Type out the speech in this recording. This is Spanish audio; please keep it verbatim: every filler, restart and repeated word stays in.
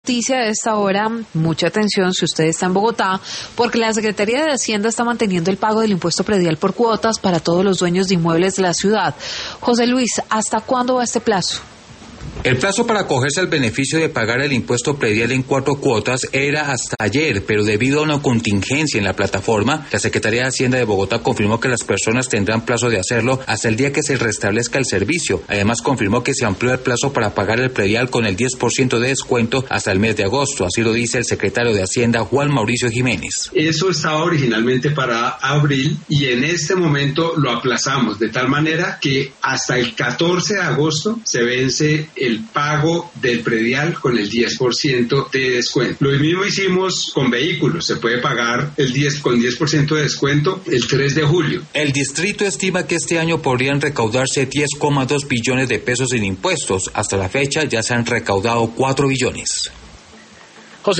noticia de esta hora, mucha atención si usted está en Bogotá, porque la Secretaría de Hacienda está manteniendo el pago del impuesto predial por cuotas para todos los dueños de inmuebles de la ciudad. José Luis, ¿hasta cuándo va este plazo? El plazo para acogerse al beneficio de pagar el impuesto predial en cuatro cuotas era hasta ayer, pero debido a una contingencia en la plataforma, la Secretaría de Hacienda de Bogotá confirmó que las personas tendrán plazo de hacerlo hasta el día que se restablezca el servicio. Además, confirmó que se amplió el plazo para pagar el predial con el diez por ciento de descuento hasta el mes de agosto. Así lo dice el secretario de Hacienda, Juan Mauricio Jiménez. Eso estaba originalmente para abril y en este momento lo aplazamos de tal manera que hasta el catorce de agosto se vence el el pago del predial con el diez por ciento de descuento. Lo mismo hicimos con vehículos, se puede pagar el diez con diez por ciento de descuento el tres de julio. El distrito estima que este año podrían recaudarse diez coma dos billones de pesos en impuestos. Hasta la fecha ya se han recaudado cuatro billones.